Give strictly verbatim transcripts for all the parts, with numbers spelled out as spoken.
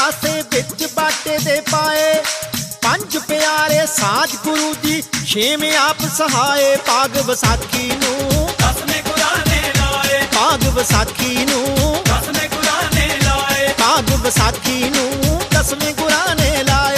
ਪਤਾਸੇ ਵਿੱਚ ਬਾਟੇ ਦੇ ਪਾਏ। ਪੰਜ ਪਿਆਰੇ ਸਾਜ ਗੁਰੂ ਜੀ ਛੇਵੇਂ ਆਪ ਸਹਾਏ। ਭਾਗ ਵਿਸਾਖੀ ਨੂੰ ਦਸਵੇਂ ਗੁਰਾਂ ਨੇ ਲਾਏ। ਭਾਗ ਵਿਸਾਖੀ ਨੂੰ ਦਸਵੇਂ ਗੁਰਾਂ ਨੇ ਲਾਏ। ਭਾਗ ਵਿਸਾਖੀ ਨੂੰ ਦਸਵੇਂ ਗੁਰਾਂ ਨੇ ਲਾਏ।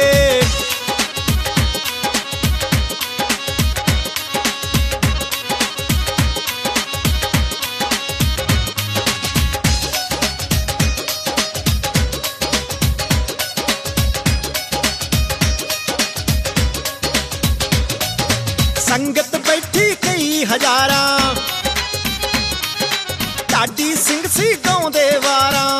ਸੰਗਤ ਬੈਠੀ ਕਈ ਹਜ਼ਾਰਾਂ, ਢਾਡੀ ਸਿੰਘ ਸੀ ਗਾਉਂਦੇ ਵਾਰਾਂ।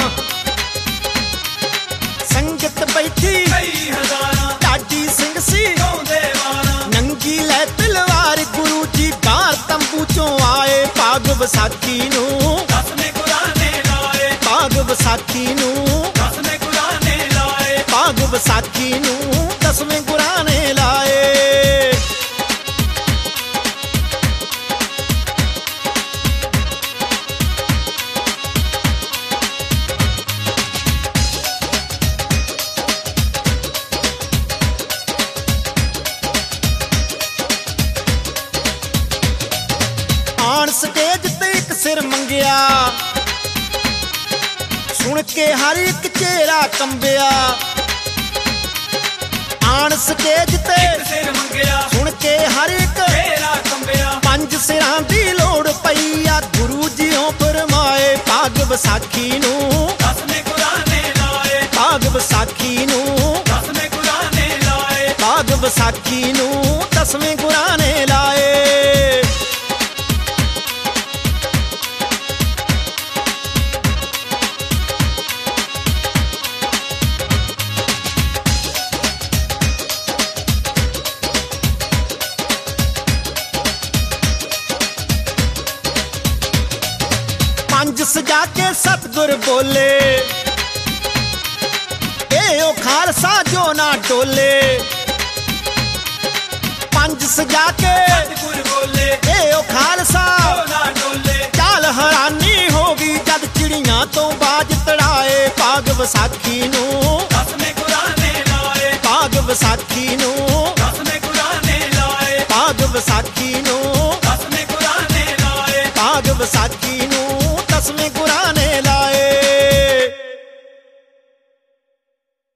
ਸੰਗਤ ਬੈਠੀ ਕਈ ਹਜ਼ਾਰਾਂ, ਢਾਡੀ ਸਿੰਘ ਸੀ ਗਾਉਂਦੇ ਵਾਰਾਂ। ਨੰਗੀ ਲੈ ਤਲਵਾਰ ਗੁਰੂ ਜੀ ਬਾਹਰ ਤੰਬੂ ਚੋਂ ਆਏ। ਭਾਗ ਵਿਸਾਖੀ ਨੂੰ ਦਸਵੇਂ ਗੁਰਾਂ ਨੇ ਲਾਏ। ਭਾਗ ਵਿਸਾਖੀ ਨੂੰ ਦਸਵੇਂ ਗੁਰਾਂ ਨੇ ਲਾਏ। ਭਾਗ ਵਿਸਾਖੀ ਨੂੰ ਦਸਵੇਂ ਗੁਰਾਂ ਨੇ ਲਾਏ। ਆਣ ਸਟੇਜ ਤੇ ਇੱਕ ਸਿਰ ਮੰਗਿਆ, ਸੁਣ ਕੇ ਹਰ ਇੱਕ ਚਿਹਰਾ ਕੰਬਿਆ। ਆਣ ਸਟੇਜ ਤੇ ਇੱਕ ਸਿਰ ਮੰਗਿਆ, ਸੁਣ ਕੇ ਹਰ ਇੱਕ ਤੇਰਾ ਕੰਬਿਆ। ਪੰਜ ਸਿਰਾਂ ਦੀ ਲੋੜ ਪਈ ਆ ਗੁਰੂ ਜੀਓਂ ਫਰਮਾਏ। ਭਾਗ ਵਿਸਾਖੀ ਨੂੰ ਦਸਵੇਂ ਗੁਰਾਂ ਨੇ ਲਾਏ। ਭਾਗ ਵਿਸਾਖੀ ਨੂੰ ਦਸਵੇਂ ਗੁਰਾਂ ਨੇ ਲਾਏ। ਭਾਗ ਵਿਸਾਖੀ ਨੂੰ ਦਸਵੇਂ ਗੁਰਾਂ ਨੇ ਲਾਏ। ਪੰਜ ਸਜਾ ਕੇ ਸਤਿਗੁਰ ਬੋਲੇ, ਏ ਓ ਖਾਲਸਾ ਜੋ ਨਾ ਡੋਲੇ। ਪੰਜ ਸਜਾ ਕੇ ਸਤਿਗੁਰ ਬੋਲੇ, ਏ ਓ ਖਾਲਸਾ ਜੋ ਨਾ ਡੋਲੇ। ਚਾਲ ਹੈਰਾਨੀ ਹੋ ਗਈ ਜਦ ਚਿੜੀਆਂ ਤੋਂ ਬਾਜ ਤੜਾਏ। ਭਾਗ ਵਿਸਾਖੀ ਨੂੰ ਦਸਵੇਂ ਗੁਰਾਂ ਨੇ ਲਾਏ। ਭਾਗ ਵਿਸਾਖੀ ਨੂੰ ਦਸਵੇਂ ਗੁਰਾਂ ਨੇ ਲਾਏ। ਭਾਗ ਵਿਸਾਖੀ ਨੂੰ ਦਸਵੇਂ ਗੁਰਾਂ ਨੇ ਲਾਏ। ਭਾਗ ਵਿਸਾਖੀ ਨੂੰ ਦਸਵੇਂ ਗੁਰਾਂ ਨੇ